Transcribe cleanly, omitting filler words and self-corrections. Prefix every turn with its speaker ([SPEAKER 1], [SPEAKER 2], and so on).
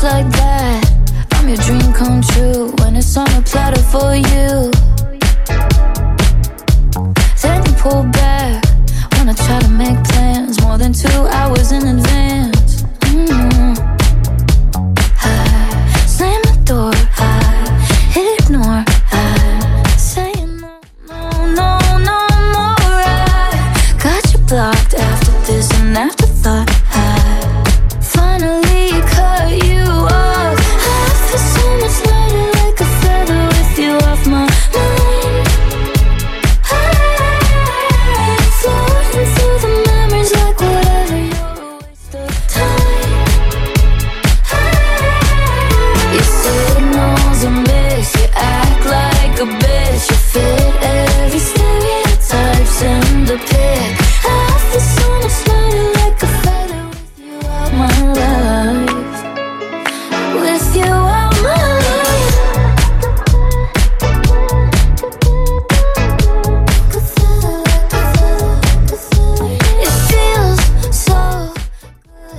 [SPEAKER 1] like that. I'm your dream come true when it's on a platter for you. Then you pull back, wanna try to make plans more than 2 hours in advance.